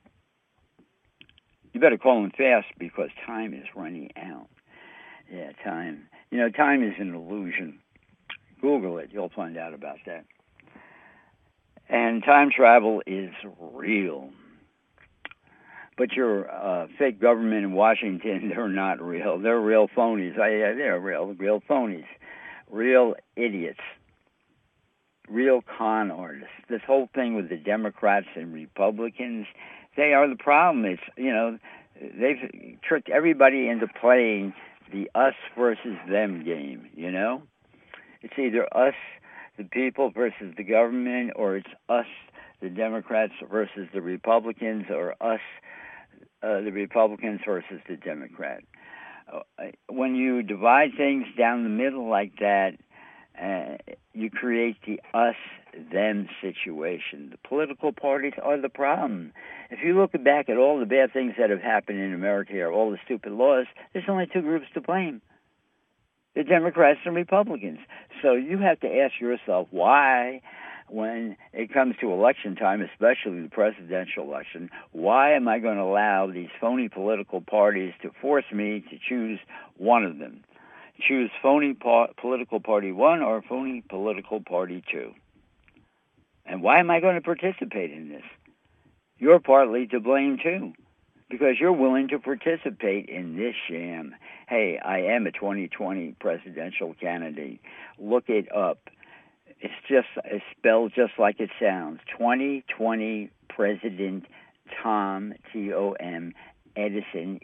better call in fast because time is running out. Yeah, time. You know, time is an illusion. Google it. You'll find out about that. And time travel is real. But your fake government in Washington, they're not real. They're real phonies. They're real phonies. Real idiots. Real con artists. This whole thing with the Democrats and Republicans, they are the problem. It's, you know, they've tricked everybody into playing the us versus them game, you know? It's either us, the people, versus the government, or it's us, the Democrats, versus the Republicans, or us, the Republicans versus the Democrat. When you divide things down the middle like that, you create the us-them situation. The political parties are the problem. If you look back at all the bad things that have happened in America here, all the stupid laws, there's only two groups to blame: the Democrats and Republicans. So you have to ask yourself why, when it comes to election time, especially the presidential election, why am I going to allow these phony political parties to force me to choose one of them? Choose phony political party 1 or phony political party 2. And why am I going to participate in this? You're partly to blame too, because you're willing to participate in this sham. Hey, I am a 2020 presidential candidate. Look it up. It's spelled just like it sounds. 2020 President Tom, T-O-M, Edison,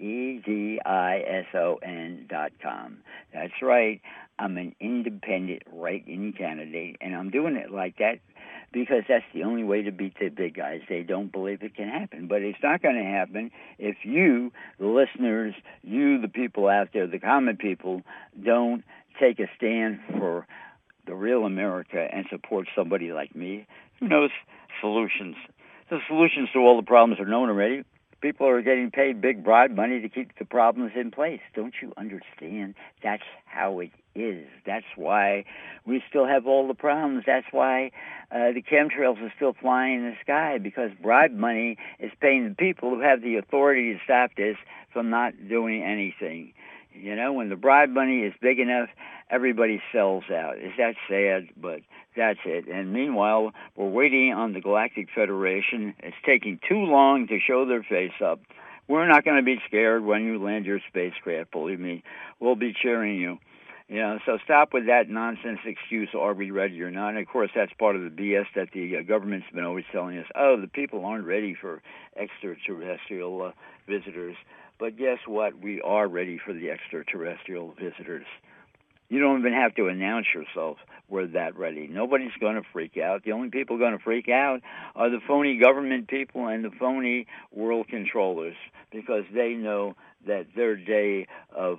EDISON.com. That's right. I'm an independent write-in candidate, and I'm doing it like that because that's the only way to beat the big guys. They don't believe it can happen. But it's not going to happen if you, the listeners, you, the people out there, the common people, don't take a stand for the real America and support somebody like me who knows solutions The solutions to all the problems are known already. People are getting paid big bribe money to keep the problems in place. Don't you understand? That's how it is. That's why we still have all the problems. That's why the chemtrails are still flying in the sky, because bribe money is paying the people who have the authority to stop this from not doing anything. You know, when the bribe money is big enough, everybody sells out. Is that sad? But that's it. And meanwhile, we're waiting on the Galactic Federation. It's taking too long to show their face up. We're not going to be scared when you land your spacecraft, believe me. We'll be cheering you. You know, so stop with that nonsense excuse, are we ready or not? And of course, that's part of the BS that the government's been always telling us. Oh, the people aren't ready for extraterrestrial visitors. But guess what? We are ready for the extraterrestrial visitors. You don't even have to announce yourself. We're that ready. Nobody's going to freak out. The only people going to freak out are the phony government people and the phony world controllers, because they know that their day of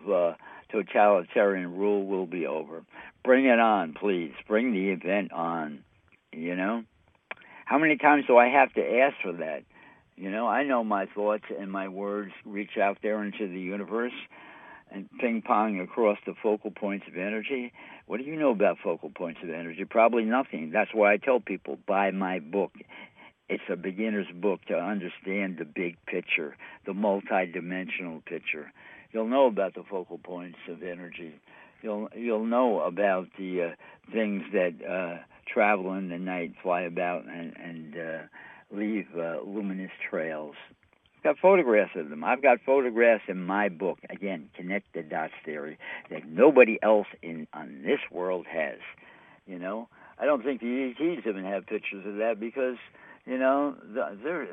totalitarian rule will be over. Bring it on, please. Bring the event on. You know? How many times do I have to ask for that? You know, I know my thoughts and my words reach out there into the universe and ping-pong across the focal points of energy. What do you know about focal points of energy? Probably nothing. That's why I tell people, buy my book. It's a beginner's book to understand the big picture, the multidimensional picture. You'll know about the focal points of energy. You'll know about the things that travel in the night, fly about, and leave luminous trails. I've got photographs of them. I've got photographs in my book. Again, Connect the Dots theory that nobody else on this world has. You know, I don't think the ETs even have pictures of that, because, you know, they're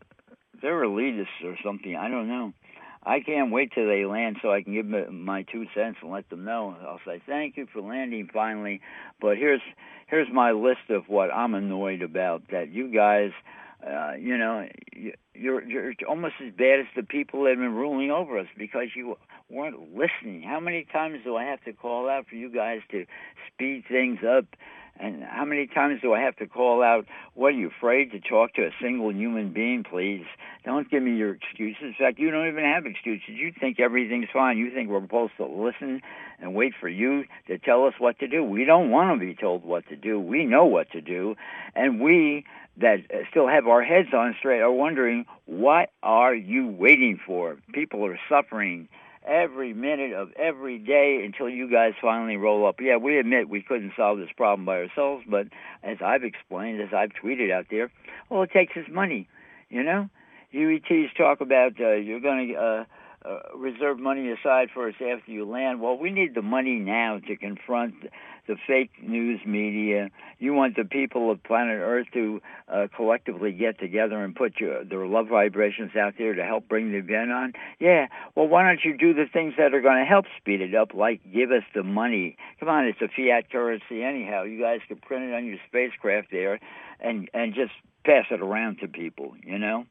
elitists or something. I don't know. I can't wait till they land so I can give them my 2 cents and let them know. I'll say, thank you for landing finally. But here's my list of what I'm annoyed about, that you guys, you know, you're almost as bad as the people that have been ruling over us, because you weren't listening. How many times do I have to call out for you guys to speed things up? And how many times do I have to call out, what, are you afraid to talk to a single human being? Please, don't give me your excuses. In fact, you don't even have excuses. You think everything's fine. You think we're supposed to listen and wait for you to tell us what to do. We don't want to be told what to do. We know what to do. And we that still have our heads on straight are wondering, what are you waiting for? People are suffering every minute of every day until you guys finally roll up. Yeah, we admit we couldn't solve this problem by ourselves, but as I've explained, as I've tweeted out there, all it takes is money. You know, UETs talk about you're going to reserve money aside for us after you land. Well, we need the money now to confront the fake news media. You want the people of planet Earth to collectively get together and put their love vibrations out there to help bring the event on? Yeah, well, why don't you do the things that are going to help speed it up, like give us the money? Come on, it's a fiat currency anyhow. You guys could print it on your spacecraft there and just pass it around to people, you know?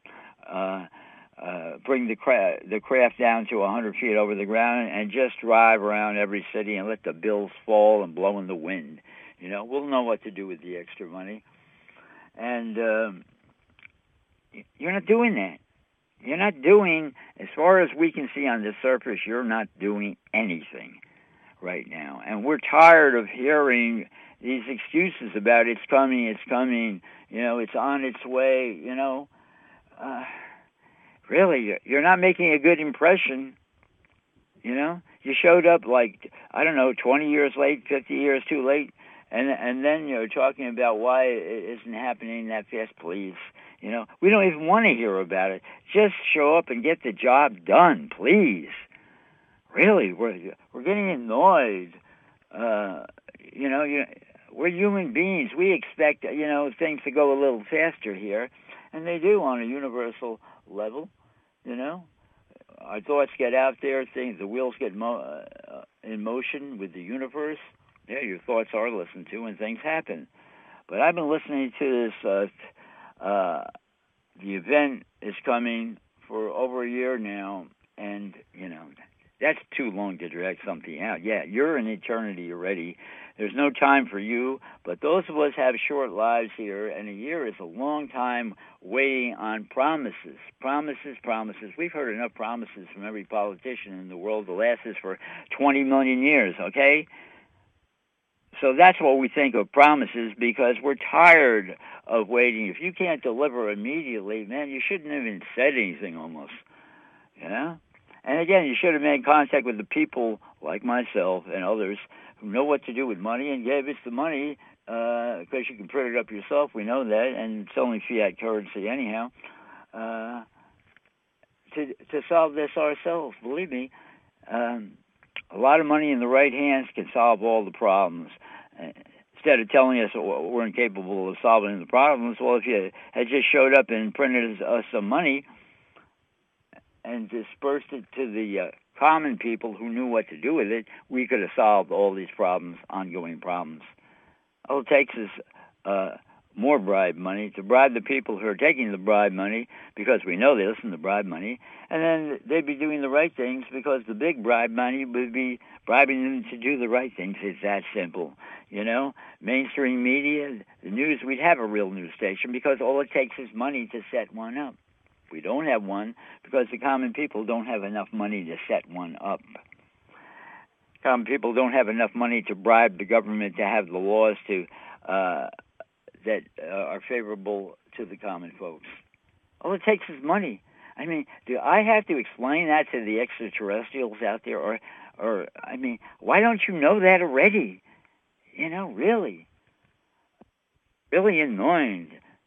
Bring the craft down to 100 feet over the ground and just drive around every city and let the bills fall and blow in the wind. You know, we'll know what to do with the extra money. And you're not doing that. You're not doing, as far as we can see on the surface, you're not doing anything right now. And we're tired of hearing these excuses about it's coming, you know, it's on its way, you know. Really, you're not making a good impression, you know? You showed up like, I don't know, 20 years late, 50 years too late, and then you're talking about why it isn't happening that fast, please. You know, we don't even want to hear about it. Just show up and get the job done, please. Really, we're getting annoyed. You know, we're human beings. We expect, you know, things to go a little faster here, and they do on a universal level. You know, our thoughts get out there, the wheels get in motion with the universe. Yeah, your thoughts are listened to and things happen. But I've been listening to this, the event is coming for over a year now, and, you know, That's too long to drag something out. Yeah, you're in eternity already. There's no time for you, but those of us have short lives here, and a year is a long time waiting on promises. Promises, promises. We've heard enough promises from every politician in the world to last us for 20 million years, okay? So that's what we think of promises, because we're tired of waiting. If you can't deliver immediately, man, you shouldn't have even said anything almost, you know? And again, you should have made contact with the people like myself and others who know what to do with money and gave us the money, because you can print it up yourself. We know that, and it's only fiat currency anyhow, to solve this ourselves. Believe me, a lot of money in the right hands can solve all the problems. Instead of telling us we're incapable of solving the problems, well, if you had just showed up and printed us some money and dispersed it to the common people who knew what to do with it, we could have solved all these problems, ongoing problems. All it takes is more bribe money to bribe the people who are taking the bribe money, because we know they listen to bribe money, and then they'd be doing the right things because the big bribe money would be bribing them to do the right things. It's that simple, you know? Mainstream media, the news, we'd have a real news station because all it takes is money to set one up. We don't have one because the common people don't have enough money to set one up. Common people don't have enough money to bribe the government to have the laws to that are favorable to the common folks. All it takes is money. I mean, do I have to explain that to the extraterrestrials out there? Or I mean, why don't you know that already? You know, really annoying.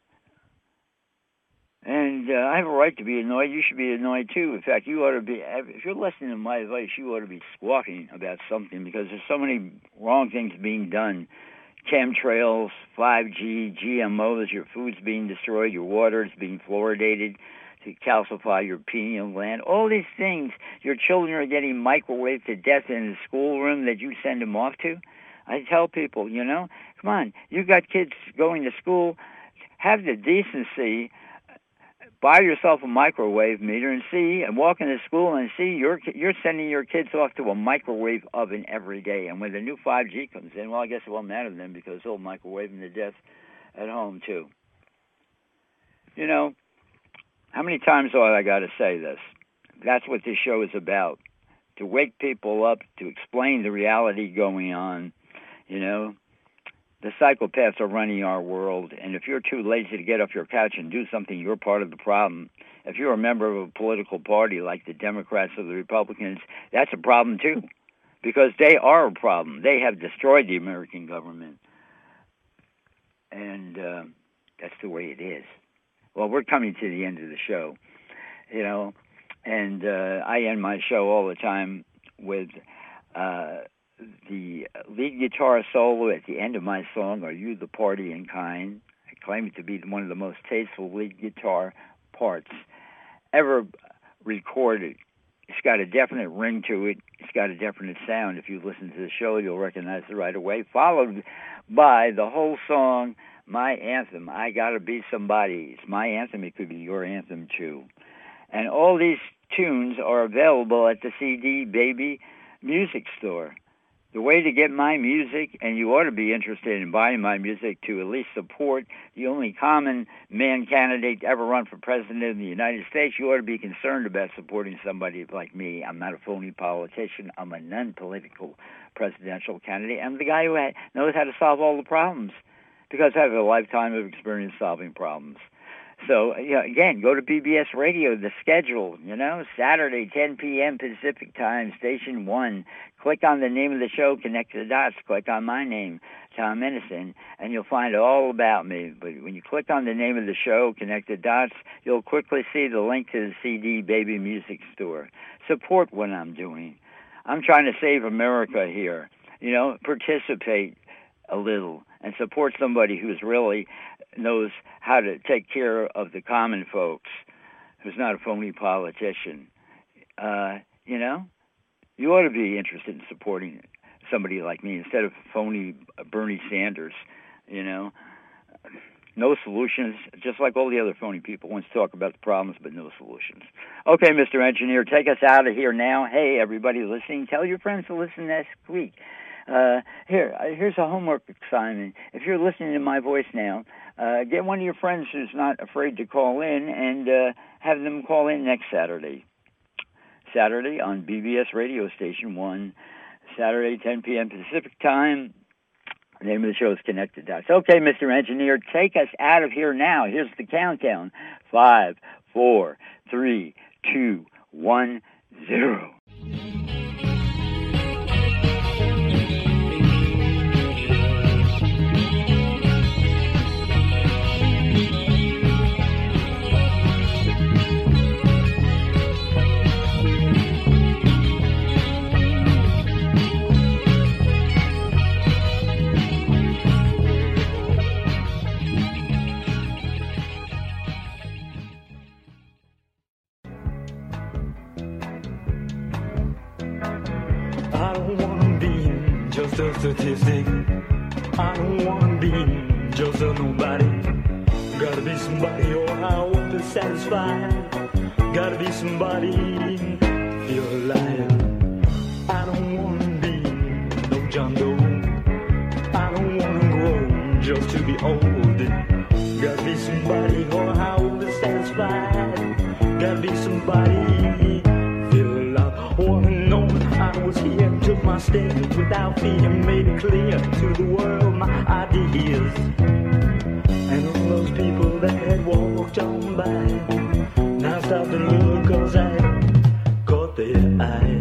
And I have a right to be annoyed. You should be annoyed, too. In fact, you ought to be, if you're listening to my advice, you ought to be squawking about something, because there's so many wrong things being done. Chemtrails, 5G, GMOs, your food's being destroyed, your water is being fluoridated to calcify your pineal gland. All these things, your children are getting microwaved to death in the schoolroom that you send them off to. I tell people, you know, come on, you got kids going to school, have the decency, buy yourself a microwave meter and walk into school and see you're sending your kids off to a microwave oven every day. And when the new 5G comes in, well, I guess it won't matter then, because they'll microwave them to death at home too. You know, how many times do I got to say this? That's what this show is about, to wake people up, to explain the reality going on, you know. The psychopaths are running our world, and if you're too lazy to get off your couch and do something, you're part of the problem. If you're a member of a political party like the Democrats or the Republicans, that's a problem too, because they are a problem. They have destroyed the American government, and that's the way it is. Well, we're coming to the end of the show, you know, and I end my show all the time with the lead guitar solo at the end of my song, Are You the Party in Kind? I claim it to be one of the most tasteful lead guitar parts ever recorded. It's got a definite ring to it. It's got a definite sound. If you listen to the show, you'll recognize it right away. Followed by the whole song, my anthem, I Gotta Be Somebody. It's my anthem. It could be your anthem, too. And all these tunes are available at the CD Baby Music Store. The way to get my music, and you ought to be interested in buying my music to at least support the only common man candidate to ever run for president of the United States, you ought to be concerned about supporting somebody like me. I'm not a phony politician. I'm a non-political presidential candidate. I'm the guy who knows how to solve all the problems, because I have a lifetime of experience solving problems. So, you know, again, go to PBS Radio, the schedule, you know, Saturday, 10 p.m. Pacific Time, Station 1. Click on the name of the show, connect the dots, click on my name, Tom Innocent, and you'll find all about me. But when you click on the name of the show, connect the dots, you'll quickly see the link to the CD Baby Music Store. Support what I'm doing. I'm trying to save America here. You know, participate a little and support somebody who's really knows how to take care of the common folks, who's not a phony politician. You know, you ought to be interested in supporting somebody like me instead of phony Bernie Sanders, you know. No solutions, just like all the other phony people wants to talk about the problems, but no solutions. Okay, Mr. Engineer, take us out of here now. Hey, everybody listening, tell your friends to listen next week. Here's a homework assignment. If you're listening to my voice now, get one of your friends who's not afraid to call in and have them call in next Saturday. Saturday on BBS Radio Station 1, Saturday, 10 p.m. Pacific Time. The name of the show is Connected Dots. Okay, Mr. Engineer, take us out of here now. Here's the countdown. 5, 4, 3, 2, 1, 0. Just a statistic. I don't wanna be just a nobody. Gotta be somebody or I won't be satisfied. Gotta be somebody, feel alive. I don't wanna be no John Doe. I don't wanna grow just to be old. Gotta be somebody or I won't be satisfied. Gotta be somebody, feel alive. Wanna know I was here, took my stand without fear, made it clear to the world my ideas. And all those people that had walked on by now stop and look, cause I caught their eye.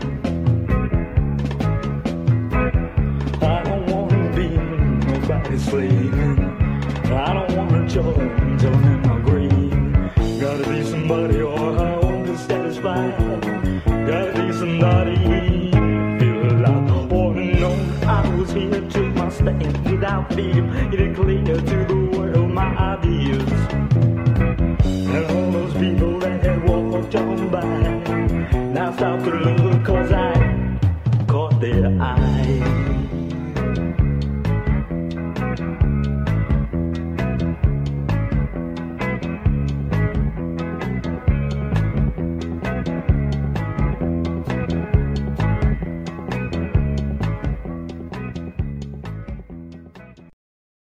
I don't wanna be nobody's slave. I don't wanna join in my grave. Gotta be somebody or I won't be satisfied. Gotta be somebody, feel alive. Or know I was here, took my stand without fear, made it clear to the world my ideas. And all those people that had walked on by now stop to look, cause I caught their eye.